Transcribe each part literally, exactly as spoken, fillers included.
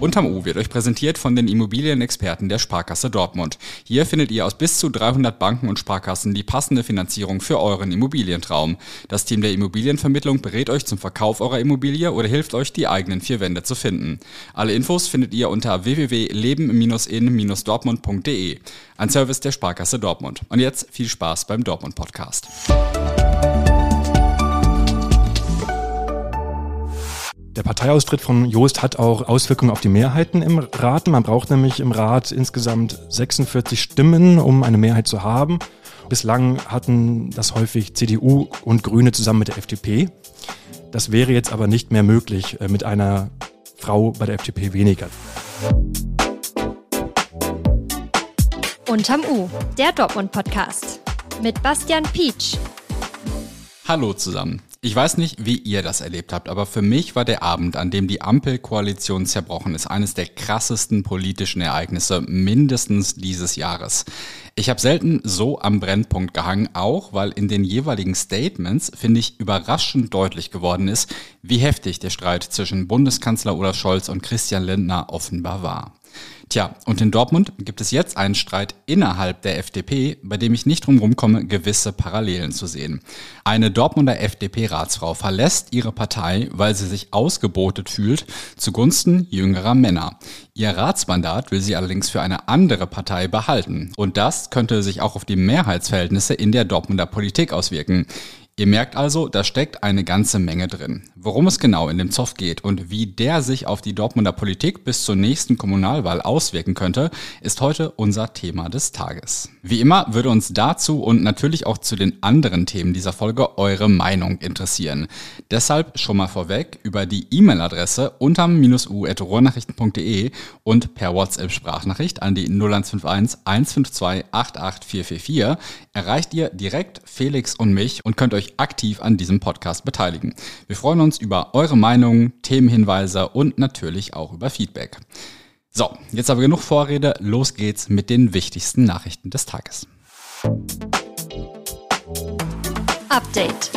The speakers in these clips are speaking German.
Unterm U wird euch präsentiert von den Immobilienexperten der Sparkasse Dortmund. Hier findet ihr aus bis zu dreihundert Banken und Sparkassen die passende Finanzierung für euren Immobilientraum. Das Team der Immobilienvermittlung berät euch zum Verkauf eurer Immobilie oder hilft euch, die eigenen vier Wände zu finden. Alle Infos findet ihr unter w w w punkt leben in dortmund punkt d e. Ein Service der Sparkasse Dortmund. Und jetzt viel Spaß beim Dortmund-Podcast. Der Parteiaustritt von Jost hat auch Auswirkungen auf die Mehrheiten im Rat. Man braucht nämlich im Rat insgesamt sechsundvierzig Stimmen, um eine Mehrheit zu haben. Bislang hatten das häufig C D U und Grüne zusammen mit der F D P. Das wäre jetzt aber nicht mehr möglich mit einer Frau bei der F D P weniger. Unterm U, der Dortmund-Podcast mit Bastian Pietsch. Hallo zusammen. Ich weiß nicht, wie ihr das erlebt habt, aber für mich war der Abend, an dem die Ampelkoalition zerbrochen ist, eines der krassesten politischen Ereignisse mindestens dieses Jahres. Ich habe selten so am Brennpunkt gehangen, auch weil in den jeweiligen Statements, finde ich, überraschend deutlich geworden ist, wie heftig der Streit zwischen Bundeskanzler Olaf Scholz und Christian Lindner offenbar war. Tja, und in Dortmund gibt es jetzt einen Streit innerhalb der F D P, bei dem ich nicht drum rumkomme, gewisse Parallelen zu sehen. Eine Dortmunder F D P-Ratsfrau verlässt ihre Partei, weil sie sich ausgebotet fühlt, zugunsten jüngerer Männer. Ihr Ratsmandat will sie allerdings für eine andere Partei behalten. Und das könnte sich auch auf die Mehrheitsverhältnisse in der Dortmunder Politik auswirken. Ihr merkt also, da steckt eine ganze Menge drin. Worum es genau in dem Zoff geht und wie der sich auf die Dortmunder Politik bis zur nächsten Kommunalwahl auswirken könnte, ist heute unser Thema des Tages. Wie immer würde uns dazu und natürlich auch zu den anderen Themen dieser Folge eure Meinung interessieren. Deshalb schon mal vorweg über die E-Mail-Adresse unterm u at ruhrnachrichten punkt de und per WhatsApp-Sprachnachricht an die null eins fünf eins eins fünf zwei acht acht vier vier vier erreicht ihr direkt Felix und mich und könnt euch aktiv an diesem Podcast beteiligen. Wir freuen uns über eure Meinungen, Themenhinweise und natürlich auch über Feedback. So, jetzt aber genug Vorrede, los geht's mit den wichtigsten Nachrichten des Tages. Update.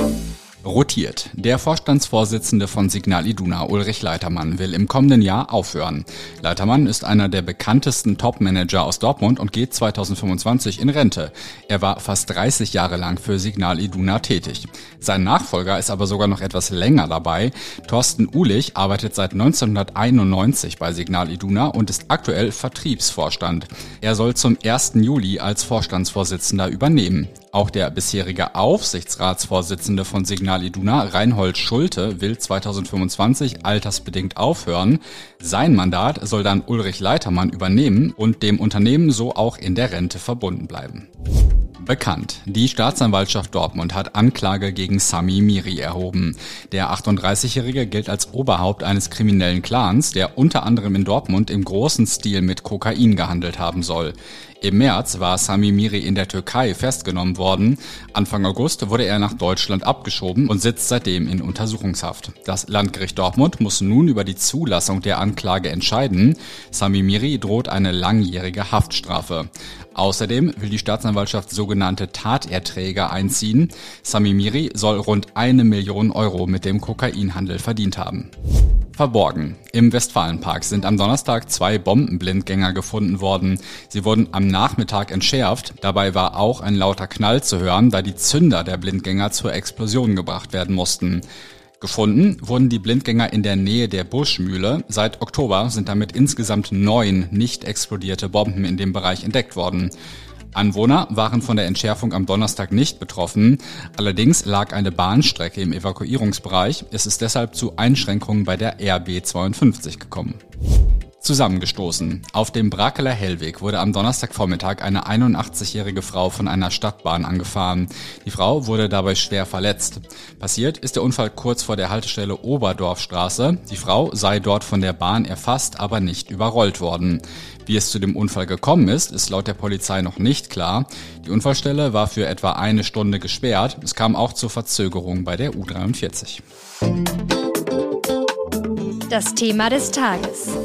Rotiert. Der Vorstandsvorsitzende von Signal Iduna, Ulrich Leitermann, will im kommenden Jahr aufhören. Leitermann ist einer der bekanntesten Top-Manager aus Dortmund und geht zweitausendfünfundzwanzig in Rente. Er war fast dreißig Jahre lang für Signal Iduna tätig. Sein Nachfolger ist aber sogar noch etwas länger dabei. Thorsten Uhlich arbeitet seit neunzehnhunderteinundneunzig bei Signal Iduna und ist aktuell Vertriebsvorstand. Er soll zum ersten Juli als Vorstandsvorsitzender übernehmen. Auch der bisherige Aufsichtsratsvorsitzende von Signal Iduna, Reinhold Schulte, will zweitausendfünfundzwanzig altersbedingt aufhören. Sein Mandat soll dann Ulrich Leitermann übernehmen und dem Unternehmen so auch in der Rente verbunden bleiben. Bekannt. Die Staatsanwaltschaft Dortmund hat Anklage gegen Sami Miri erhoben. Der achtunddreißigjährige gilt als Oberhaupt eines kriminellen Clans, der unter anderem in Dortmund im großen Stil mit Kokain gehandelt haben soll. Im März war Sami Miri in der Türkei festgenommen worden. Anfang August wurde er nach Deutschland abgeschoben und sitzt seitdem in Untersuchungshaft. Das Landgericht Dortmund muss nun über die Zulassung der Anklage entscheiden. Sami Miri droht eine langjährige Haftstrafe. Außerdem will die Staatsanwaltschaft sogenannte Taterträge einziehen. Sami Miri soll rund eine Million Euro mit dem Kokainhandel verdient haben. Verborgen. Im Westfalenpark sind am Donnerstag zwei Bombenblindgänger gefunden worden. Sie wurden am Nachmittag entschärft. Dabei war auch ein lauter Knall zu hören, da die Zünder der Blindgänger zur Explosion gebracht werden mussten. Gefunden wurden die Blindgänger in der Nähe der Buschmühle. Seit Oktober sind damit insgesamt neun nicht explodierte Bomben in dem Bereich entdeckt worden. Anwohner waren von der Entschärfung am Donnerstag nicht betroffen. Allerdings lag eine Bahnstrecke im Evakuierungsbereich. Es ist deshalb zu Einschränkungen bei der R B zweiundfünfzig gekommen. Zusammengestoßen. Auf dem Brakeler Hellweg wurde am Donnerstagvormittag eine einundachtzigjährige Frau von einer Stadtbahn angefahren. Die Frau wurde dabei schwer verletzt. Passiert ist der Unfall kurz vor der Haltestelle Oberdorfstraße. Die Frau sei dort von der Bahn erfasst, aber nicht überrollt worden. Wie es zu dem Unfall gekommen ist, ist laut der Polizei noch nicht klar. Die Unfallstelle war für etwa eine Stunde gesperrt. Es kam auch zur Verzögerung bei der U dreiundvierzig. Das Thema des Tages.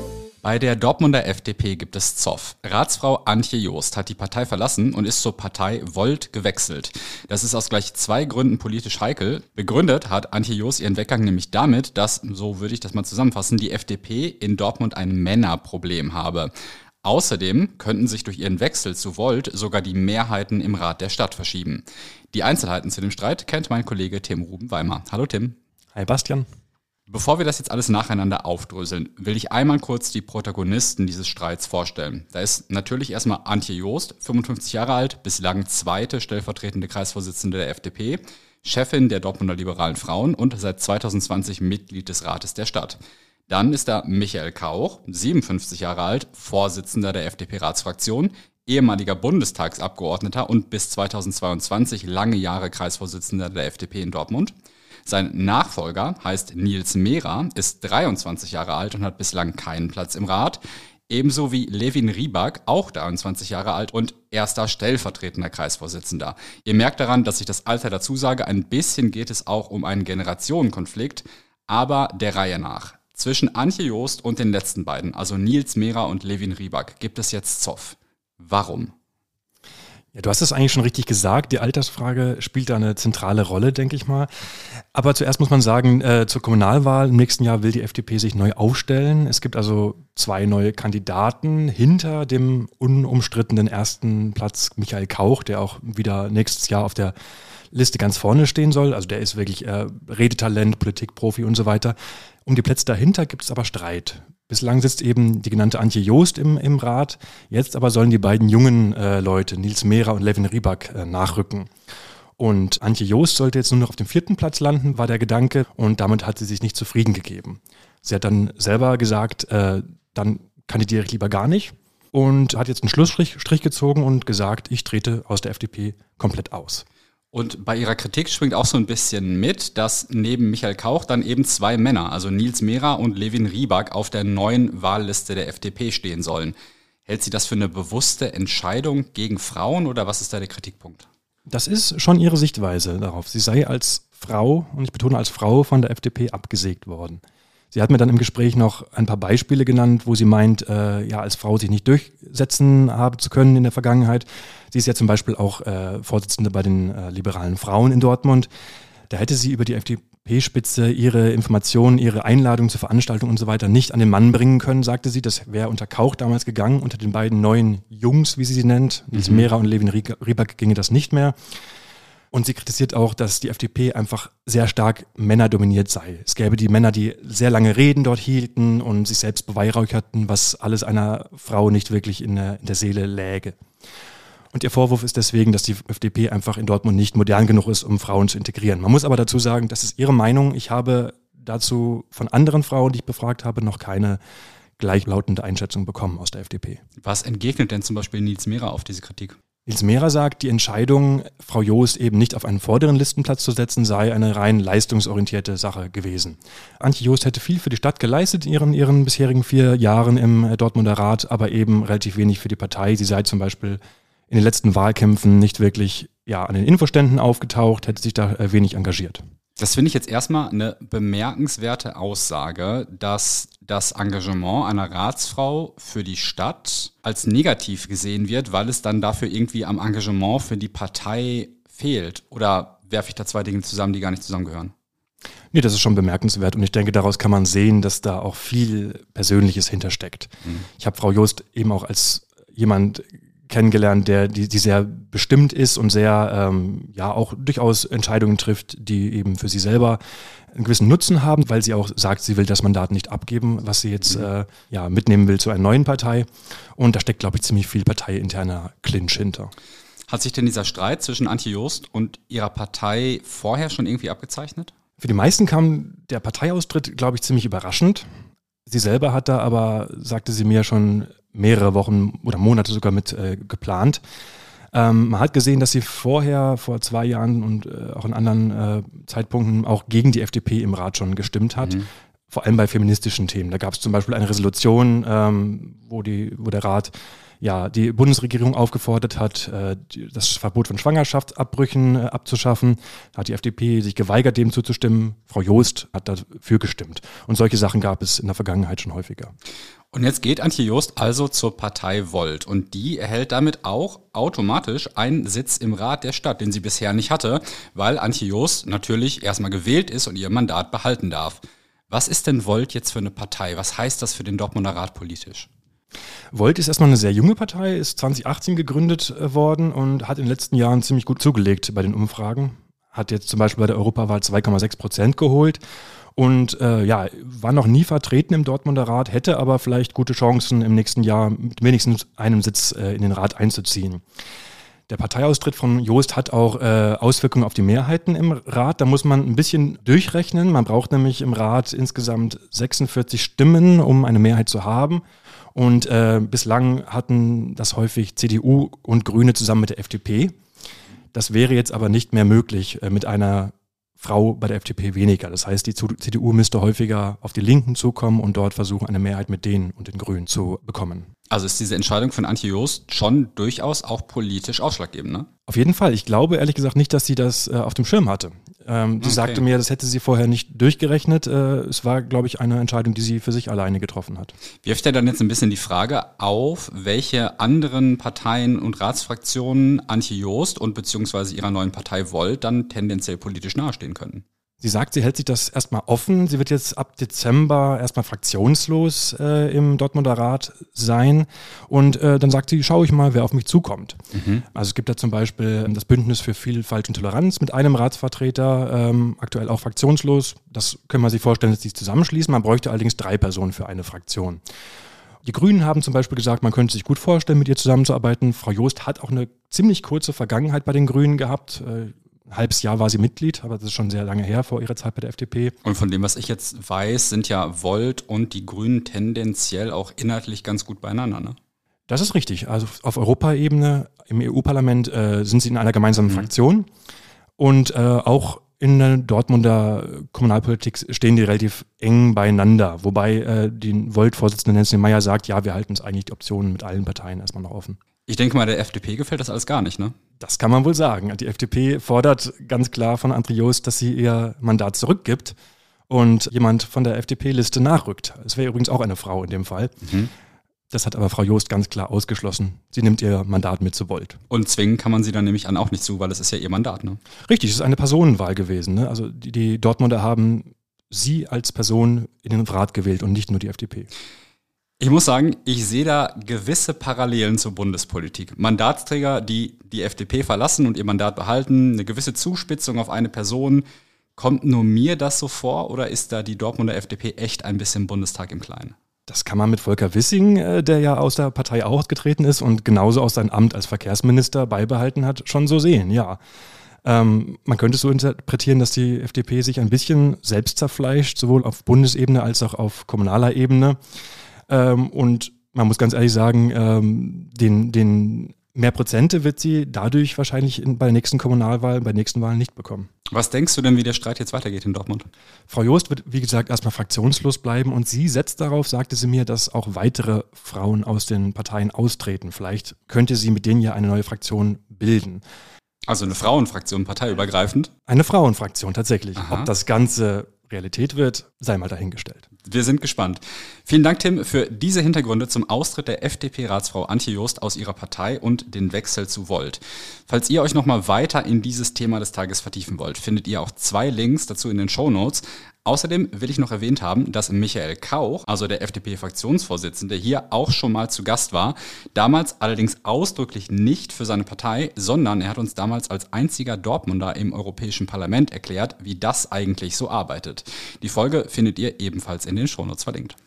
Bei der Dortmunder F D P gibt es Zoff. Ratsfrau Antje Joost hat die Partei verlassen und ist zur Partei Volt gewechselt. Das ist aus gleich zwei Gründen politisch heikel. Begründet hat Antje Joost ihren Weggang nämlich damit, dass, so würde ich das mal zusammenfassen, die F D P in Dortmund ein Männerproblem habe. Außerdem könnten sich durch ihren Wechsel zu Volt sogar die Mehrheiten im Rat der Stadt verschieben. Die Einzelheiten zu dem Streit kennt mein Kollege Tim Ruben-Weimer. Hallo Tim. Hi Bastian. Bevor wir das jetzt alles nacheinander aufdröseln, will ich einmal kurz die Protagonisten dieses Streits vorstellen. Da ist natürlich erstmal Antje Joost, fünfundfünfzig Jahre alt, bislang zweite stellvertretende Kreisvorsitzende der F D P, Chefin der Dortmunder Liberalen Frauen und seit zweitausendzwanzig Mitglied des Rates der Stadt. Dann ist da Michael Kauch, siebenundfünfzig Jahre alt, Vorsitzender der F D P-Ratsfraktion, ehemaliger Bundestagsabgeordneter und bis zweitausendzweiundzwanzig lange Jahre Kreisvorsitzender der F D P in Dortmund. Sein Nachfolger heißt Nils Mehrer, ist dreiundzwanzig Jahre alt und hat bislang keinen Platz im Rat. Ebenso wie Levin Rybak, auch dreiundzwanzig Jahre alt und erster stellvertretender Kreisvorsitzender. Ihr merkt daran, dass ich das Alter dazu sage, ein bisschen geht es auch um einen Generationenkonflikt, aber der Reihe nach. Zwischen Antje Joost und den letzten beiden, also Nils Mehrer und Levin Rybak, gibt es jetzt Zoff. Warum? Ja, du hast es eigentlich schon richtig gesagt, die Altersfrage spielt da eine zentrale Rolle, denke ich mal. Aber zuerst muss man sagen, äh, zur Kommunalwahl im nächsten Jahr will die F D P sich neu aufstellen. Es gibt also zwei neue Kandidaten hinter dem unumstrittenen ersten Platz Michael Kauch, der auch wieder nächstes Jahr auf der Liste ganz vorne stehen soll. Also der ist wirklich äh, Redetalent, Politikprofi und so weiter. Um die Plätze dahinter gibt es aber Streit. Bislang sitzt eben die genannte Antje Joost im, im Rat. Jetzt aber sollen die beiden jungen äh, Leute, Nils Mehrer und Levin Rybak, äh, nachrücken. Und Antje Joost sollte jetzt nur noch auf dem vierten Platz landen, war der Gedanke. Und damit hat sie sich nicht zufrieden gegeben. Sie hat dann selber gesagt, äh, dann kandidiere ich lieber gar nicht. Und hat jetzt einen Schlussstrich Strich gezogen und gesagt, ich trete aus der F D P komplett aus. Und bei ihrer Kritik schwingt auch so ein bisschen mit, dass neben Michael Kauch dann eben zwei Männer, also Nils Mehrer und Levin Rybak, auf der neuen Wahlliste der F D P stehen sollen. Hält sie das für eine bewusste Entscheidung gegen Frauen oder was ist da der Kritikpunkt? Das ist schon ihre Sichtweise darauf. Sie sei als Frau, und ich betone als Frau, von der F D P abgesägt worden. Sie hat mir dann im Gespräch noch ein paar Beispiele genannt, wo sie meint, äh, ja, als Frau sich nicht durchsetzen haben zu können in der Vergangenheit. Sie ist ja zum Beispiel auch äh, Vorsitzende bei den äh, liberalen Frauen in Dortmund. Da hätte sie über die F D P-Spitze ihre Informationen, ihre Einladung zur Veranstaltung und so weiter nicht an den Mann bringen können, sagte sie. Das wäre unter Kauch damals gegangen. Unter den beiden neuen Jungs, wie sie sie nennt, Nils mhm. Mehrer und Levin Rybak, ginge das nicht mehr. Und sie kritisiert auch, dass die F D P einfach sehr stark männerdominiert sei. Es gäbe die Männer, die sehr lange Reden dort hielten und sich selbst beweihräucherten, was alles einer Frau nicht wirklich in der, in der Seele läge. Und ihr Vorwurf ist deswegen, dass die F D P einfach in Dortmund nicht modern genug ist, um Frauen zu integrieren. Man muss aber dazu sagen, das ist ihre Meinung. Ich habe dazu von anderen Frauen, die ich befragt habe, noch keine gleichlautende Einschätzung bekommen aus der F D P. Was entgegnet denn zum Beispiel Nils Mehrer auf diese Kritik? Nils Mehrer sagt, die Entscheidung, Frau Joost eben nicht auf einen vorderen Listenplatz zu setzen, sei eine rein leistungsorientierte Sache gewesen. Antje Joost hätte viel für die Stadt geleistet in ihren, ihren bisherigen vier Jahren im Dortmunder Rat, aber eben relativ wenig für die Partei. Sie sei zum Beispiel in den letzten Wahlkämpfen nicht wirklich ja, an den Infoständen aufgetaucht, hätte sich da wenig engagiert. Das finde ich jetzt erstmal eine bemerkenswerte Aussage, dass das Engagement einer Ratsfrau für die Stadt als negativ gesehen wird, weil es dann dafür irgendwie am Engagement für die Partei fehlt. Oder werfe ich da zwei Dinge zusammen, die gar nicht zusammengehören? Nee, das ist schon bemerkenswert und ich denke, daraus kann man sehen, dass da auch viel Persönliches hintersteckt. Mhm. Ich habe Frau Joost eben auch als jemand kennengelernt, der die, die sehr bestimmt ist und sehr ähm, ja auch durchaus Entscheidungen trifft, die eben für sie selber einen gewissen Nutzen haben, weil sie auch sagt, sie will das Mandat nicht abgeben, was sie jetzt mhm. äh, ja mitnehmen will zu einer neuen Partei. Und da steckt, glaube ich, ziemlich viel parteiinterner Clinch hinter. Hat sich denn dieser Streit zwischen Antje Joost und ihrer Partei vorher schon irgendwie abgezeichnet? Für die meisten kam der Parteiaustritt, glaube ich, ziemlich überraschend. Sie selber hat da aber, sagte sie mir, schon mehrere Wochen oder Monate sogar mit äh, geplant. Ähm, man hat gesehen, dass sie vorher, vor zwei Jahren und äh, auch in anderen äh, Zeitpunkten auch gegen die F D P im Rat schon gestimmt hat. Mhm. Vor allem bei feministischen Themen. Da gab es zum Beispiel eine Resolution, ähm, wo, die, wo der Rat ja, die Bundesregierung aufgefordert hat, äh, die, das Verbot von Schwangerschaftsabbrüchen äh, abzuschaffen. Da hat die F D P sich geweigert, dem zuzustimmen. Frau Joost hat dafür gestimmt. Und solche Sachen gab es in der Vergangenheit schon häufiger. Und jetzt geht Antje Joost also zur Partei Volt und die erhält damit auch automatisch einen Sitz im Rat der Stadt, den sie bisher nicht hatte, weil Antje Joost natürlich erstmal gewählt ist und ihr Mandat behalten darf. Was ist denn Volt jetzt für eine Partei? Was heißt das für den Dortmunder Rat politisch? Volt ist erstmal eine sehr junge Partei, ist zwanzig achtzehn gegründet worden und hat in den letzten Jahren ziemlich gut zugelegt bei den Umfragen. Hat jetzt zum Beispiel bei der Europawahl zwei Komma sechs Prozent geholt. Und äh, ja, war noch nie vertreten im Dortmunder Rat, hätte aber vielleicht gute Chancen im nächsten Jahr mit wenigstens einem Sitz äh, in den Rat einzuziehen. Der Parteiaustritt von Joost hat auch äh, Auswirkungen auf die Mehrheiten im Rat. Da muss man ein bisschen durchrechnen. Man braucht nämlich im Rat insgesamt sechsundvierzig Stimmen, um eine Mehrheit zu haben. Und äh, bislang hatten das häufig C D U und Grüne zusammen mit der F D P. Das wäre jetzt aber nicht mehr möglich äh, mit einer Frau bei der F D P weniger. Das heißt, die C D U müsste häufiger auf die Linken zukommen und dort versuchen, eine Mehrheit mit denen und den Grünen zu bekommen. Also ist diese Entscheidung von Antje Joost schon durchaus auch politisch ausschlaggebend, ne? Auf jeden Fall. Ich glaube ehrlich gesagt nicht, dass sie das äh, auf dem Schirm hatte. Ähm, sie okay. sagte mir, das hätte sie vorher nicht durchgerechnet. Äh, es war, glaube ich, eine Entscheidung, die sie für sich alleine getroffen hat. Wirft ja dann jetzt ein bisschen die Frage auf, welche anderen Parteien und Ratsfraktionen Antje Joost und beziehungsweise ihrer neuen Partei Volt dann tendenziell politisch nahestehen können. Sie sagt, sie hält sich das erstmal offen. Sie wird jetzt ab Dezember erstmal fraktionslos äh, im Dortmunder Rat sein. Und äh, dann sagt sie, schaue ich mal, wer auf mich zukommt. Mhm. Also es gibt da zum Beispiel das Bündnis für Vielfalt und Toleranz mit einem Ratsvertreter, ähm, aktuell auch fraktionslos. Das können wir sich vorstellen, dass die zusammenschließen. Man bräuchte allerdings drei Personen für eine Fraktion. Die Grünen haben zum Beispiel gesagt, man könnte sich gut vorstellen, mit ihr zusammenzuarbeiten. Frau Joost hat auch eine ziemlich kurze Vergangenheit bei den Grünen gehabt. Äh, Ein halbes Jahr war sie Mitglied, aber das ist schon sehr lange her vor ihrer Zeit bei der F D P. Und von dem, was ich jetzt weiß, sind ja Volt und die Grünen tendenziell auch inhaltlich ganz gut beieinander, ne? Das ist richtig. Also auf Europaebene, im E U-Parlament äh, sind sie in einer gemeinsamen mhm. Fraktion. Und äh, auch in der Dortmunder Kommunalpolitik stehen die relativ eng beieinander. Wobei äh, die Volt-Vorsitzende Nancy Mayer sagt, ja, wir halten uns eigentlich die Optionen mit allen Parteien erstmal noch offen. Ich denke mal, der F D P gefällt das alles gar nicht, ne? Das kann man wohl sagen. Die F D P fordert ganz klar von Antje Joost, dass sie ihr Mandat zurückgibt und jemand von der F D P-Liste nachrückt. Es wäre übrigens auch eine Frau in dem Fall. Mhm. Das hat aber Frau Joost ganz klar ausgeschlossen. Sie nimmt ihr Mandat mit zu Volt. Und zwingen kann man sie dann nämlich an auch nicht zu, weil es ist ja ihr Mandat, ne? Richtig, es ist eine Personenwahl gewesen, ne? Also die, die Dortmunder haben sie als Person in den Rat gewählt und nicht nur die F D P. Ich muss sagen, ich sehe da gewisse Parallelen zur Bundespolitik. Mandatsträger, die die F D P verlassen und ihr Mandat behalten, eine gewisse Zuspitzung auf eine Person. Kommt nur mir das so vor oder ist da die Dortmunder F D P echt ein bisschen Bundestag im Kleinen? Das kann man mit Volker Wissing, der ja aus der Partei auch ausgetreten ist und genauso auch sein Amt als Verkehrsminister beibehalten hat, schon so sehen, ja. Ähm, man könnte es so interpretieren, dass die F D P sich ein bisschen selbst zerfleischt, sowohl auf Bundesebene als auch auf kommunaler Ebene. Ähm, und man muss ganz ehrlich sagen, ähm, den, den mehr Prozente wird sie dadurch wahrscheinlich in, bei der nächsten Kommunalwahl, bei der nächsten Wahl nicht bekommen. Was denkst du denn, wie der Streit jetzt weitergeht in Dortmund? Frau Joost wird, wie gesagt, erstmal fraktionslos bleiben und sie setzt darauf, sagte sie mir, dass auch weitere Frauen aus den Parteien austreten. Vielleicht könnte sie mit denen ja eine neue Fraktion bilden. Also eine Frauenfraktion, parteiübergreifend? Eine Frauenfraktion, tatsächlich. Aha. Ob das Ganze Realität wird, sei mal dahingestellt. Wir sind gespannt. Vielen Dank, Tim, für diese Hintergründe zum Austritt der F D P-Ratsfrau Antje Joost aus ihrer Partei und den Wechsel zu Volt. Falls ihr euch nochmal weiter in dieses Thema des Tages vertiefen wollt, findet ihr auch zwei Links dazu in den Shownotes. Außerdem will ich noch erwähnt haben, dass Michael Kauch, also der F D P-Fraktionsvorsitzende, hier auch schon mal zu Gast war. Damals allerdings ausdrücklich nicht für seine Partei, sondern er hat uns damals als einziger Dortmunder im Europäischen Parlament erklärt, wie das eigentlich so arbeitet. Die Folge findet ihr ebenfalls in den Shownotes verlinkt.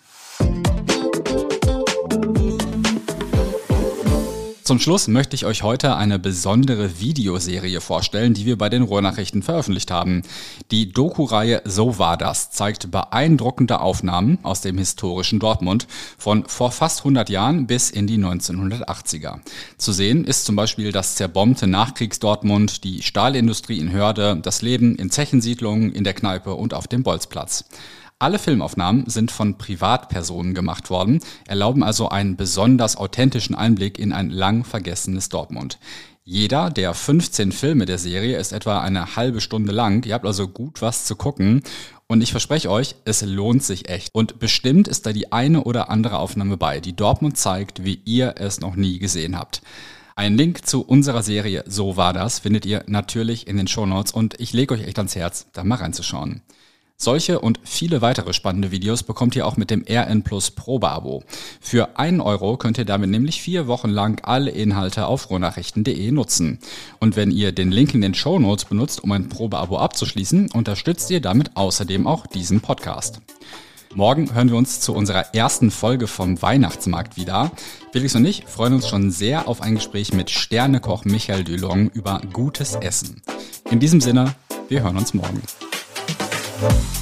Zum Schluss möchte ich euch heute eine besondere Videoserie vorstellen, die wir bei den Ruhrnachrichten veröffentlicht haben. Die Doku-Reihe So war das zeigt beeindruckende Aufnahmen aus dem historischen Dortmund von vor fast hundert Jahren bis in die neunzehnhundertachtziger. Zu sehen ist zum Beispiel das zerbombte Nachkriegs-Dortmund, die Stahlindustrie in Hörde, das Leben in Zechensiedlungen, in der Kneipe und auf dem Bolzplatz. Alle Filmaufnahmen sind von Privatpersonen gemacht worden, erlauben also einen besonders authentischen Einblick in ein lang vergessenes Dortmund. Jeder der fünfzehn Filme der Serie ist etwa eine halbe Stunde lang. Ihr habt also gut was zu gucken. Und ich verspreche euch, es lohnt sich echt. Und bestimmt ist da die eine oder andere Aufnahme bei, die Dortmund zeigt, wie ihr es noch nie gesehen habt. Einen Link zu unserer Serie So war das findet ihr natürlich in den Shownotes und ich lege euch echt ans Herz, da mal reinzuschauen. Solche und viele weitere spannende Videos bekommt ihr auch mit dem R N Plus Probeabo. Für einen Euro könnt ihr damit nämlich vier Wochen lang alle Inhalte auf ruhrnachrichten punkt de nutzen. Und wenn ihr den Link in den Shownotes benutzt, um ein Probeabo abzuschließen, unterstützt ihr damit außerdem auch diesen Podcast. Morgen hören wir uns zu unserer ersten Folge vom Weihnachtsmarkt wieder. Felix und ich freuen uns schon sehr auf ein Gespräch mit Sternekoch Michael Dülong über gutes Essen. In diesem Sinne, wir hören uns morgen. Thank